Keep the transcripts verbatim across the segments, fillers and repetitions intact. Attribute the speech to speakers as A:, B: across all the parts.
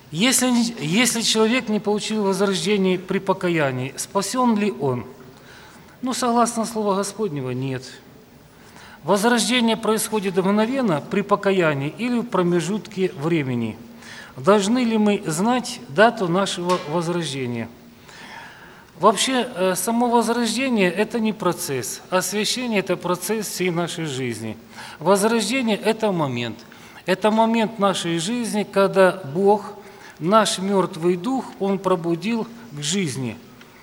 A: Если, если человек не получил возрождение при покаянии, спасен ли он? Ну, согласно Слова Господнего, нет. Возрождение происходит мгновенно при покаянии или в промежутке времени. Должны ли мы знать дату нашего возрождения? Вообще, само возрождение – это не процесс. Освящение – это процесс всей нашей жизни. Возрождение – это момент. Это момент нашей жизни, когда Бог, наш мертвый дух, Он пробудил к жизни.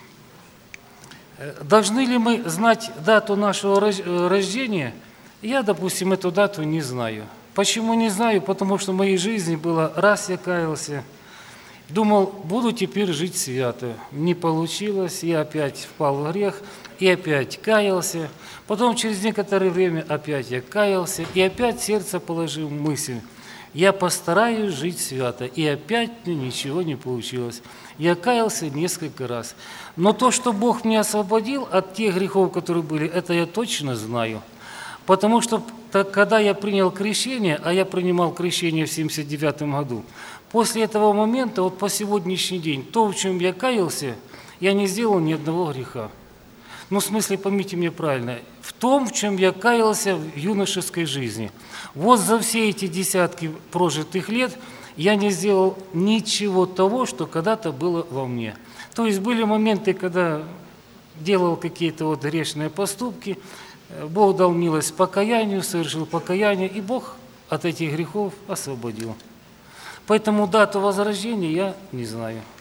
A: Должны ли мы знать дату нашего рождения? Я, допустим, эту дату не знаю. Почему не знаю? Потому что в моей жизни было, раз я каялся, думал, буду теперь жить свято. Не получилось, я опять впал в грех, и опять каялся. Потом через некоторое время опять я каялся, и опять в сердце положил мысль, я постараюсь жить свято, и опять ничего не получилось. Я каялся несколько раз. Но то, что Бог меня освободил от тех грехов, которые были, это я точно знаю. Потому что когда я принял крещение, а я принимал крещение в семьдесят девятом году, после этого момента, вот по сегодняшний день, то, в чем я каялся, я не сделал ни одного греха. Ну, в смысле, поймите меня правильно, в том, в чем я каялся в юношеской жизни. Вот за все эти десятки прожитых лет я не сделал ничего того, что когда-то было во мне. То есть были моменты, когда делал какие-то вот грешные поступки, Бог дал милость покаянию, совершил покаяние, и Бог от этих грехов освободил. Поэтому дату возрождения я не знаю.